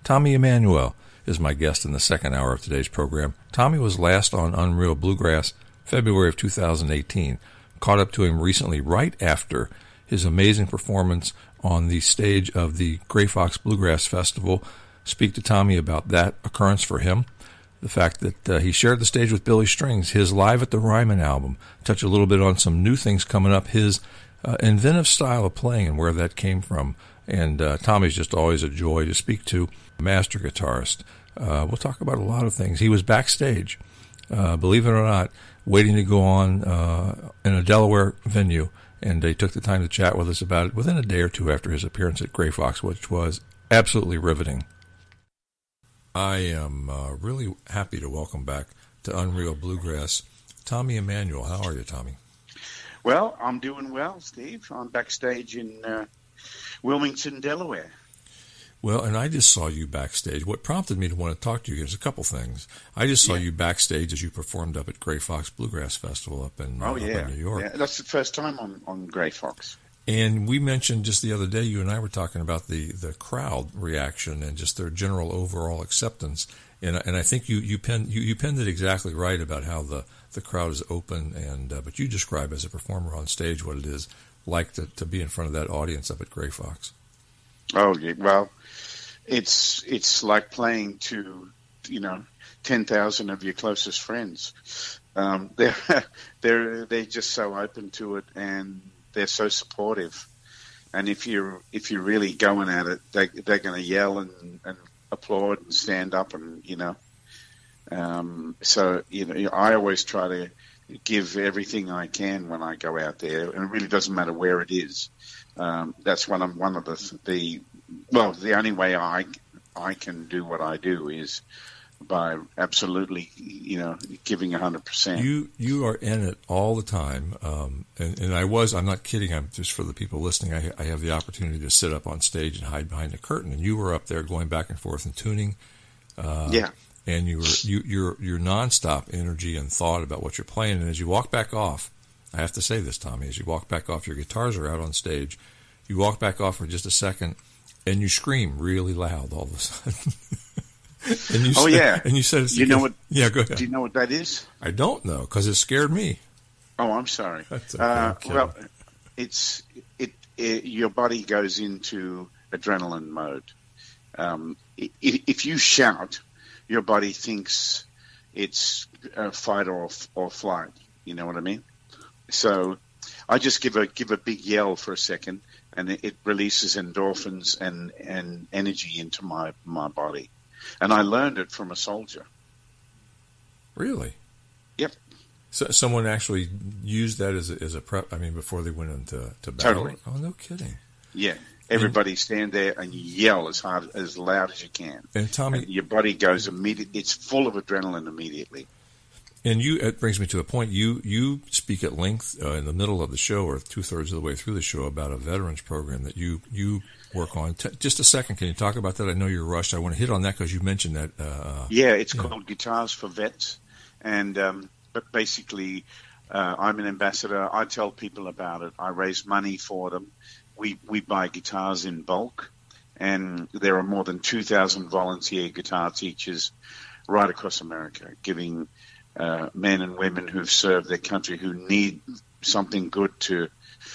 Tommy Emmanuel is my guest in the second hour of today's program. Tommy was last on Unreal Bluegrass February of 2018. Caught up to him recently right after his amazing performance on the stage of the Gray Fox Bluegrass Festival. Speak to Tommy about that occurrence for him, the fact that he shared the stage with Billy Strings, his Live at the Ryman album, touch a little bit on some new things coming up, his inventive style of playing and where that came from. And Tommy's just always a joy to speak to, master guitarist. We'll talk about a lot of things. He was backstage, believe it or not, waiting to go on in a Delaware venue, and he took the time to chat with us about it within a day or two after his appearance at Gray Fox, which was absolutely riveting. I am really happy to welcome back to Unreal Bluegrass Tommy Emmanuel. How are you, Tommy? Well, I'm doing well, Steve. I'm backstage in Wilmington, Delaware. Well, and I just saw you backstage. What prompted me to want to talk to you is a couple things. I just saw you backstage as you performed up at Gray Fox Bluegrass Festival up in New York. Yeah, that's the first time on Gray Fox. And we mentioned just the other day, you and I were talking about the crowd reaction and just their general overall acceptance. And I think you penned it exactly right about how the crowd is open, and but you describe as a performer on stage what it is like to be in front of that audience up at Gray Fox. Oh, yeah, well, it's like playing to 10,000 of your closest friends. They're just so open to it, and they're so supportive. And if you're really going at it, they're going to yell and applaud and stand up, and so I always try to give everything I can when I go out there, and it really doesn't matter where it is. That's one of the only way I can do what I do is by absolutely, giving 100%. You are in it all the time, and I'm not kidding. I'm just, for the people listening, I have the opportunity to sit up on stage and hide behind the curtain, and you were up there going back and forth and tuning. And your nonstop energy and thought about what you're playing, and as you walk back off, I have to say this, Tommy, as you walk back off, your guitars are out on stage. You walk back off for just a second, and you scream really loud all of a sudden. And you said, you know what? Yeah, go ahead. Do you know what that is? I don't know, because it scared me. Oh, I'm sorry. That's okay. Well, your body goes into adrenaline mode. If you shout, your body thinks it's fight or flight. You know what I mean? So I just give a big yell for a second, and it releases endorphins and energy into my body. And I learned it from a soldier. Really? Yep. So someone actually used that as a prep. I mean, before they went into battle. Totally. Oh, no kidding. Yeah. Everybody stand there and yell as loud as you can. And Tommy, and your body goes immediately. It's full of adrenaline immediately. And it brings me to a point. You speak at length in the middle of the show, or 2/3 of the way through the show, about a veterans program that you work on. Just a second, can you talk about that? I know you're rushed. I want to hit on that because you mentioned that. It's called Guitars for Vets, and but basically, I'm an ambassador. I tell people about it. I raise money for them. We buy guitars in bulk, and there are more than 2,000 volunteer guitar teachers right across America, giving men and women who've served their country, who need something good to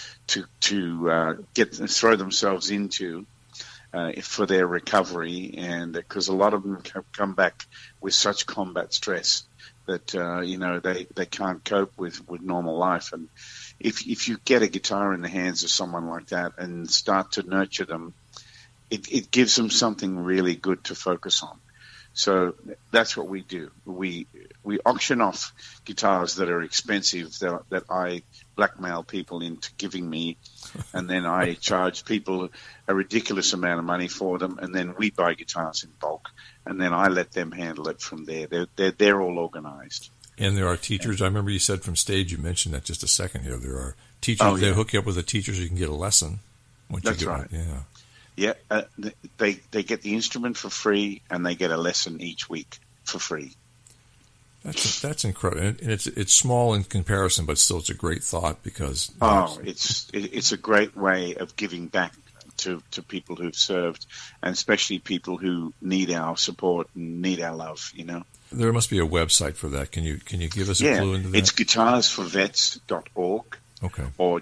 throw themselves into for their recovery, and because a lot of them come back with such combat stress that they can't cope with normal life. And if you get a guitar in the hands of someone like that and start to nurture them, it gives them something really good to focus on. So that's what we do. We auction off guitars that are expensive that I blackmail people into giving me, and then I charge people a ridiculous amount of money for them, and then we buy guitars in bulk, and then I let them handle it from there. They're all organized. And there are teachers. I remember you said from stage, you mentioned that just a second here. There are teachers. They hook you up with a teacher so you can get a lesson. That's right. Yeah, they get the instrument for free, and they get a lesson each week for free. That's incredible, and it's small in comparison, but still it's a great thought because it's a great way of giving back to people who've served, and especially people who need our support and need our love. There must be a website for that. Can you give us a clue into that? It's guitarsforvets.org. Okay. Or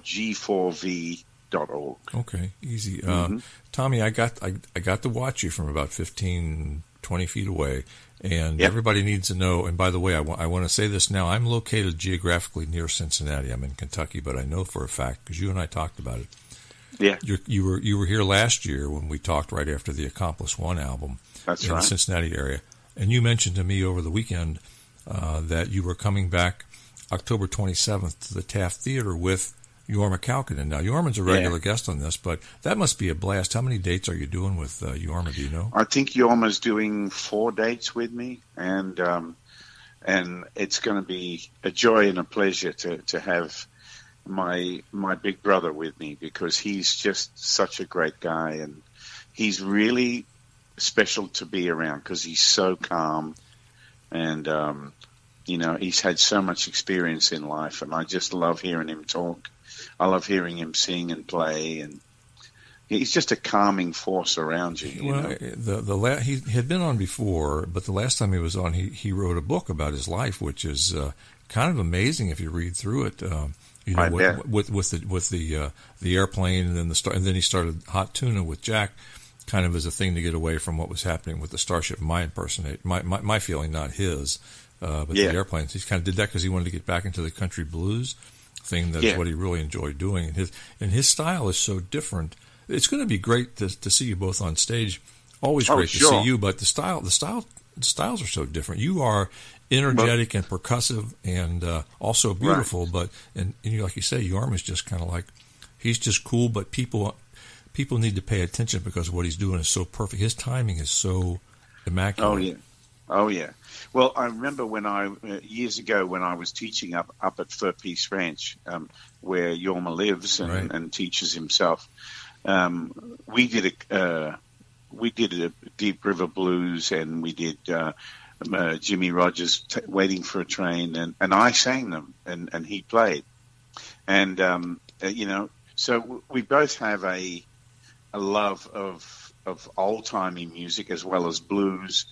G4V.org. Okay, easy. Tommy, I got to watch you from about 15, 20 feet away, and everybody needs to know. And by the way, I want to say this now. I'm located geographically near Cincinnati. I'm in Kentucky, but I know for a fact because you and I talked about it. Yeah, you were here last year when we talked right after the Accomplice One album. That's in right. the Cincinnati area, and you mentioned to me over the weekend that you were coming back October 27th to the Taft Theater with Jorma Kaukonen. Now, Jorma's a regular guest on this, but that must be a blast. How many dates are you doing with Jorma, do you know? I think Jorma's doing 4 dates with me, and it's going to be a joy and a pleasure to have my big brother with me, because he's just such a great guy, and he's really special to be around because he's so calm, and he's had so much experience in life, and I just love hearing him talk. I love hearing him sing and play, and he's just a calming force around you. He had been on before, but the last time he was on, he wrote a book about his life, which is kind of amazing if you read through it. With the airplane, and then and then he started Hot Tuna with Jack, kind of as a thing to get away from what was happening with the Starship. My feeling, not his. But the airplanes, he kind of did that because he wanted to get back into the country blues thing. That's what he really enjoyed doing. And his style is so different. It's going to be great to see you both on stage. Always great to see you, but the styles are so different. You are energetic and percussive and also beautiful, but and like you say, Jorma's just kind of like, he's just cool, but people need to pay attention because what he's doing is so perfect. His timing is so immaculate. Oh yeah. Well, I remember years ago when I was teaching up at Fur Peace Ranch, where Jorma lives and teaches himself. We did a Deep River Blues, and we did Jimmy Rogers, Waiting for a Train, and I sang them, and he played, and so we both have a love of old-timey music as well as blues,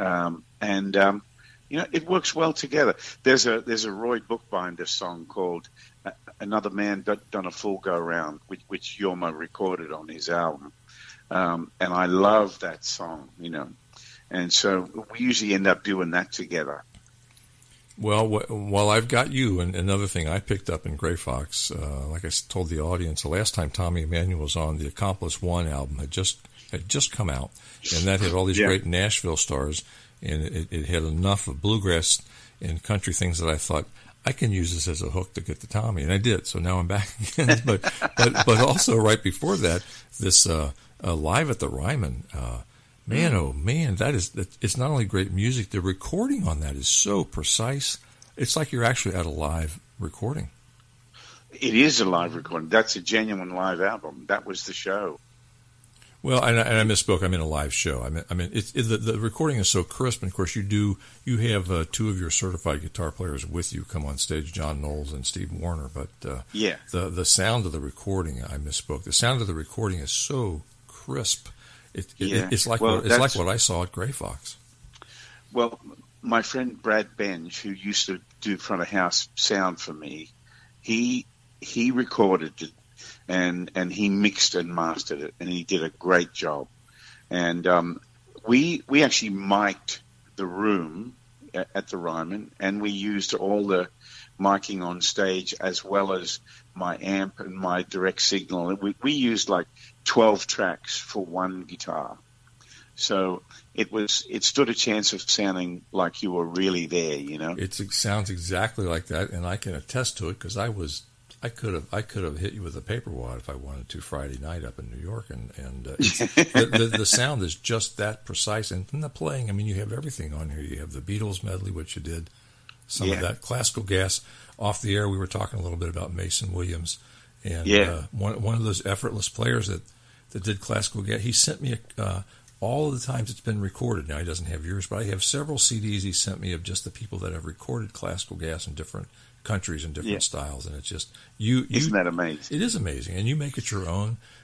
it works well together. There's a Roy Bookbinder song called "Another Man Done a Full Go Round," which Jorma recorded on his album, and I love that song, and so we usually end up doing that together. Well, while I've got you, and another thing I picked up in Gray Fox, like I told the audience, the last time Tommy Emmanuel was on, the Accomplice One album had just come out, and that had all these great Nashville stars, and it had enough of bluegrass and country things that I thought, I can use this as a hook to get to Tommy, and I did. So now I'm back again. but also right before that, this Live at the Ryman, man, oh man, it's not only great music, the recording on that is so precise. It's like you're actually at a live recording. It is a live recording. That's a genuine live album. That was the show. Well, and I misspoke. I mean a live show. I mean, the recording is so crisp, and of course you have two of your certified guitar players with you come on stage, John Knowles and Steve Warner. But the sound of the recording, I misspoke. The sound of the recording is so crisp. It's like what I saw at Gray Fox. Well, my friend Brad Benj, who used to do front of house sound for me, he recorded it. And he mixed and mastered it, and he did a great job. And we actually mic'd the room at the Ryman, and we used all the miking on stage as well as my amp and my direct signal. We used like 12 tracks for one guitar. So it stood a chance of sounding like you were really there, It sounds exactly like that, and I can attest to it because I could have hit you with a paper wad if I wanted to Friday night up in New York, and the sound is just that precise, and the playing. I mean, you have everything on here. You have the Beatles medley, which you did some of that classical gas off the air. We were talking a little bit about Mason Williams, and one of those effortless players that did classical gas. He sent me all of the times it's been recorded. Now he doesn't have yours, but I have several CDs he sent me of just the people that have recorded classical gas in different countries and different styles, and it's just you. Isn't that amazing? It is amazing, and you make it your own.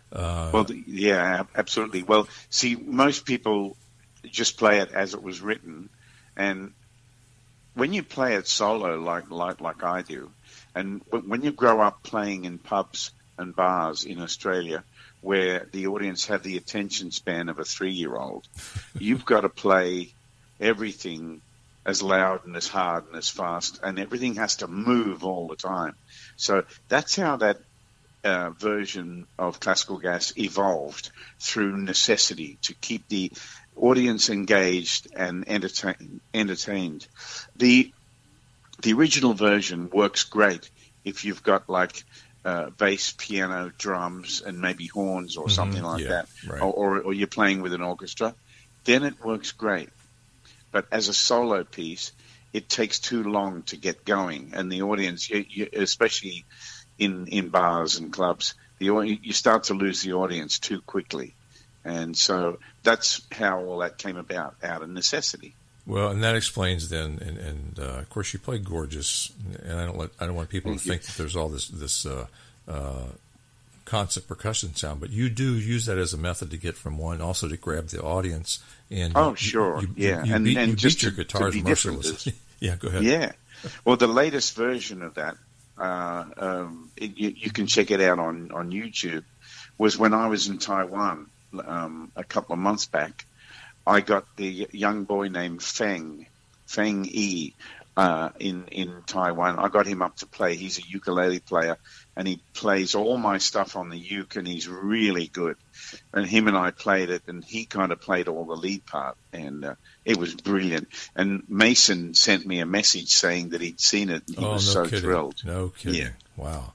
Yeah, absolutely. Well, see, most people just play it as it was written, and when you play it solo, like I do, and when you grow up playing in pubs and bars in Australia, where the audience have the attention span of a 3-year-old, you've got to play everything as loud and as hard and as fast, and everything has to move all the time. So that's how that version of Classical Gas evolved, through necessity, to keep the audience engaged and entertained. The original version works great if you've got like bass, piano, drums, and maybe horns or something like that, right. or you're playing with an orchestra. Then it works great. But as a solo piece, it takes too long to get going, and the audience, especially in bars and clubs, you start to lose the audience too quickly. And so that's how all that came about, out of necessity. Well, and that explains then, and of course you play gorgeous, and I don't want people to think that there's all this constant percussion sound, but you do use that as a method to get from one, also to grab the audience. And sure, you beat your guitars mercilessly. Yeah, go ahead. Yeah, well, the latest version of that, you can check it out on YouTube, was when I was in Taiwan a couple of months back. I got the young boy named Feng Yi in Taiwan. I got him up to play. He's a ukulele player, and he plays all my stuff on the uke, and he's really good. And him and I played it, and he kind of played all the lead part, and it was brilliant. And Mason sent me a message saying that he'd seen it, and he was so thrilled. No kidding. Yeah. Wow.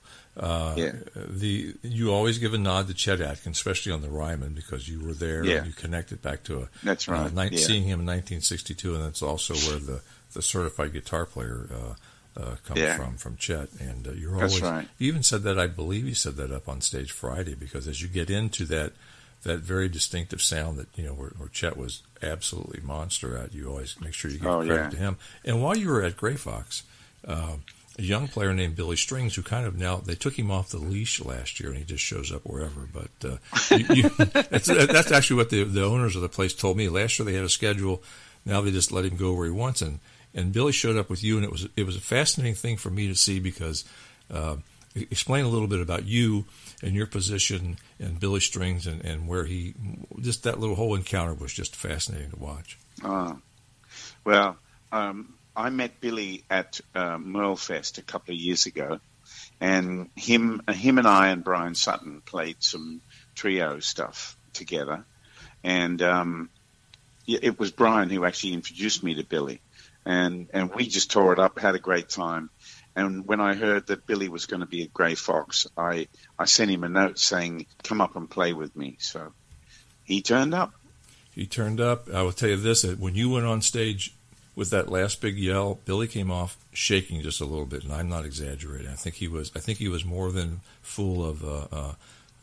You always give a nod to Chet Atkins, especially on the Ryman, because you were there and you connected back to that's right. Seeing him in 1962, and that's also where the certified guitar player comes from Chet. And you're always, right. You even said that, I believe you said that up on stage Friday, because as you get into that very distinctive sound that, where Chet was absolutely monster at, you always make sure you give credit to him. And while you were at Gray Fox, a young player named Billy Strings, who kind of now, they took him off the leash last year, and he just shows up wherever. But that's actually what the owners of the place told me. Last year they had a schedule. Now they just let him go where he wants. And Billy showed up with you, and it was a fascinating thing for me to see, because explain a little bit about you and your position and Billy Strings and where just that little whole encounter was just fascinating to watch. I met Billy at Merlefest a couple of years ago, and him and I and Brian Sutton played some trio stuff together. And it was Brian who actually introduced me to Billy, and we just tore it up, had a great time. And when I heard that Billy was going to be at Gray Fox, I sent him a note saying, "Come up and play with me." So he turned up. I will tell you this: that when you went on stage with that last big yell, Billy came off shaking just a little bit, and I'm not exaggerating. I think he was more than full of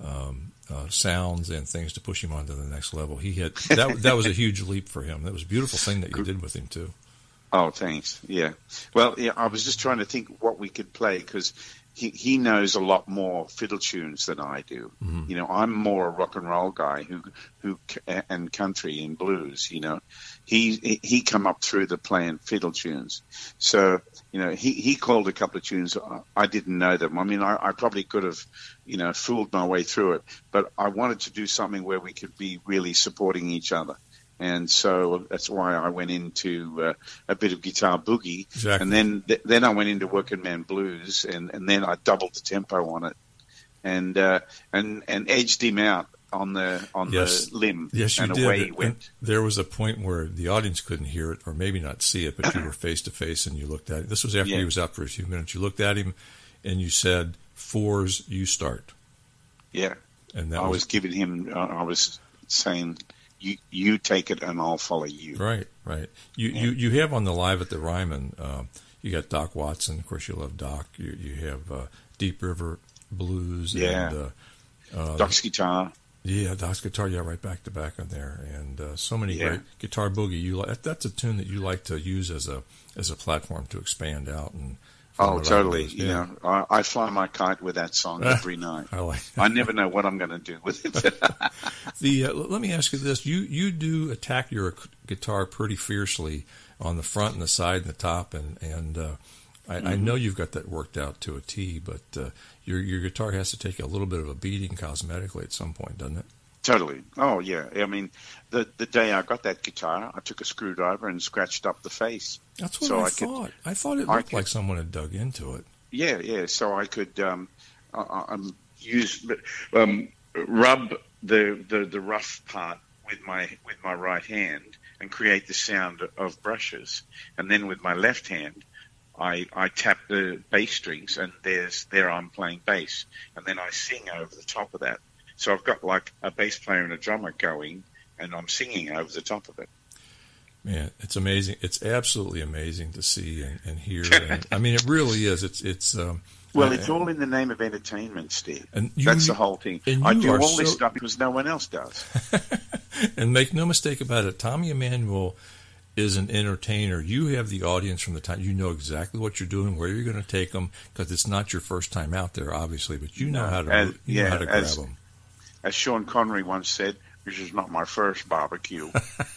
sounds and things to push him on to the next level. He had that was a huge leap for him. That was a beautiful thing that you did with him too. Oh, thanks. Yeah. Well, I was just trying to think what we could play, because he knows a lot more fiddle tunes than I do. Mm-hmm. I'm more a rock and roll guy who and country and blues. He come up through the playing fiddle tunes. So he called a couple of tunes. I didn't know them. I mean, I probably could have fooled my way through it, but I wanted to do something where we could be really supporting each other. And so that's why I went into a bit of guitar boogie, exactly. And then I went into working man blues, and then I doubled the tempo on it, and edged him out on the limb. Yes, you and did. Away he went. And there was a point where the audience couldn't hear it, or maybe not see it, but you were face to face, and you looked at it. This was after he was out for a few minutes. You looked at him, and you said, "Fours, you start." Yeah, and I was giving him. I was saying, You take it and I'll follow you. Right. You have on the Live at the Ryman, you got Doc Watson. Of course, you love Doc. You have Deep River Blues. Yeah. And, Doc's guitar. Yeah, Doc's guitar. Yeah, right back to back on there, and so many great guitar boogie. That's a tune that you like to use as a platform to expand out and Oh, totally. You know, I fly my kite with that song every night. I never know what I'm going to do with it. Let me ask you this: you do attack your guitar pretty fiercely on the front and the side and the top, and I know you've got that worked out to a T. But your guitar has to take a little bit of a beating cosmetically at some point, doesn't it? Totally. Oh, yeah. I mean, the day I got that guitar, I took a screwdriver and scratched up the face. That's what I thought. I thought it looked like someone had dug into it. Yeah. So I could rub the rough part with my right hand and create the sound of brushes, and then with my left hand, I tap the bass strings, and there I'm playing bass, and then I sing over the top of that. So I've got like a bass player and a drummer going, and I'm singing over the top of it. Man, it's amazing. It's absolutely amazing to see and hear. And, I mean, it really is. It's all in the name of entertainment, Steve. And that's the whole thing. I do all this stuff because no one else does. And make no mistake about it, Tommy Emmanuel is an entertainer. You have the audience from the time. You know exactly what you're doing, where you're going to take them, because it's not your first time out there, obviously, but you know how to grab them. As Sean Connery once said, this is not my first barbecue.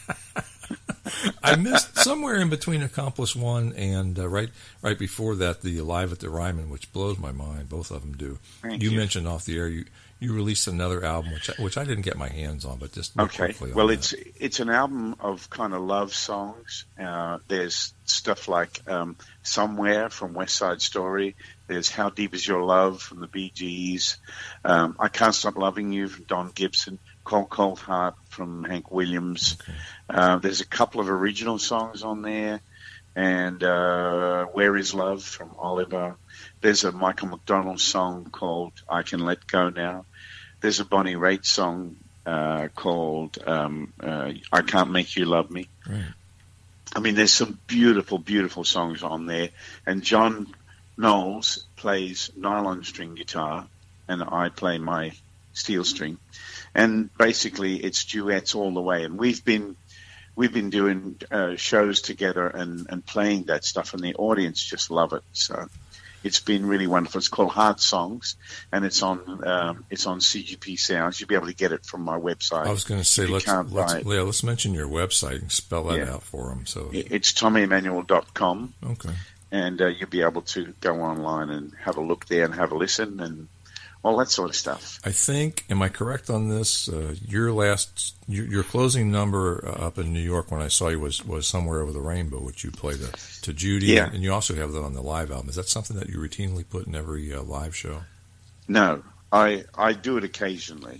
I missed somewhere in between Accomplice One and right before that, the Live at the Ryman, which blows my mind. Both of them do. Thank you. Mentioned off the air you released another album, which I didn't get my hands on, but just quickly. Well, it's an album of kind of love songs. There's stuff like Somewhere from West Side Story. There's How Deep Is Your Love from the Bee Gees. I Can't Stop Loving You from Don Gibson. Cold Cold Heart from Hank Williams. Okay. There's a couple of original songs on there. And Where Is Love from Oliver. There's a Michael McDonald song called I Can Let Go Now. There's a Bonnie Raitt song called I Can't Make You Love Me. Right. I mean, there's some beautiful, beautiful songs on there. And John Knowles plays nylon string guitar, and I play my steel string. And basically, it's duets all the way. And we've been doing shows together and playing that stuff, and the audience just love it. So it's been really wonderful. It's called Heart Songs, and it's on CGP Sounds. You'll be able to get it from my website. I was going to say, let's mention your website and spell that out for them. So it's TommyEmmanuel.com. Okay. And you'll be able to go online and have a look there and have a listen and all that sort of stuff. I think, am I correct on this? Your closing number up in New York when I saw you was Somewhere Over the Rainbow, which you played to Judy. Yeah. And you also have that on the live album. Is that something that you routinely put in every live show? No, I do it occasionally.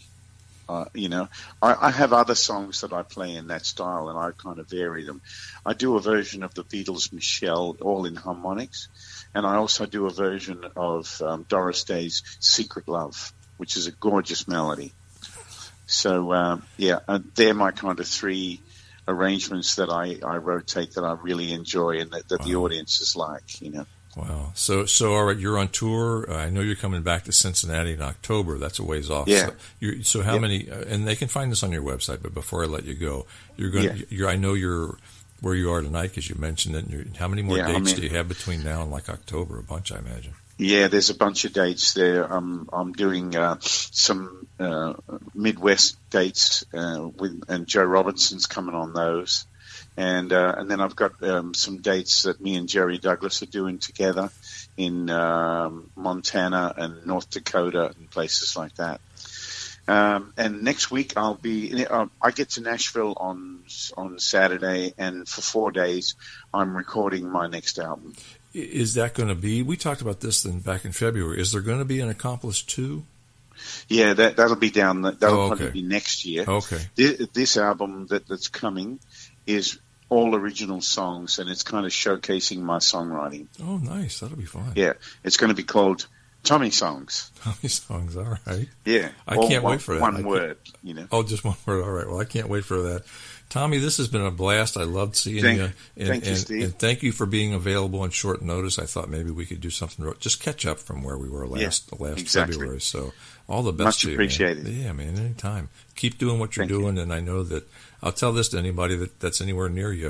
I have other songs that I play in that style, and I kind of vary them. I do a version of the Beatles' Michelle, all in harmonics. And I also do a version of Doris Day's Secret Love, which is a gorgeous melody. So, they're my kind of three arrangements that I rotate that I really enjoy and that the audiences like, you know. Wow. So all right, you're on tour. I know you're coming back to Cincinnati in October. That's a ways off. Yeah. So how many, and they can find this on your website, but before I let you go, I know you're where you are tonight, because you mentioned it. How many more dates do you have between now and like October? A bunch, I imagine. Yeah, there's a bunch of dates there. I'm doing some Midwest dates and Joe Robinson's coming on those, and then I've got some dates that me and Jerry Douglas are doing together in Montana and North Dakota and places like that. And next week I'll be. I get to Nashville on Saturday, and for 4 days I'm recording my next album. Is that going to be? We talked about this then back in February. Is there going to be an Accomplice 2? Yeah, that'll be down. That'll probably be next year. Okay. This album that's coming is all original songs, and it's kind of showcasing my songwriting. Oh, nice. That'll be fun. Yeah, it's going to be called Tommy Songs. Tommy Songs, all right. Yeah. I can't wait for that. One word, you know. Oh, just one word. All right. Well, I can't wait for that. Tommy, this has been a blast. I loved seeing you. Thank you, Steve. And thank you for being available on short notice. I thought maybe we could do something, just catch up from where we were last February. So all the best to you. Much appreciated. Yeah, man, anytime. Keep doing what you're doing. And I know that I'll tell this to anybody that's anywhere near you.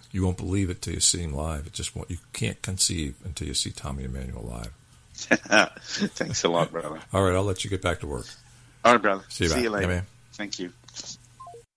You won't believe it till you see him live. You can't conceive until you see Tommy Emmanuel live. Thanks a lot, brother. All right, I'll let you get back to work. All right, brother. See you later. man. Thank you.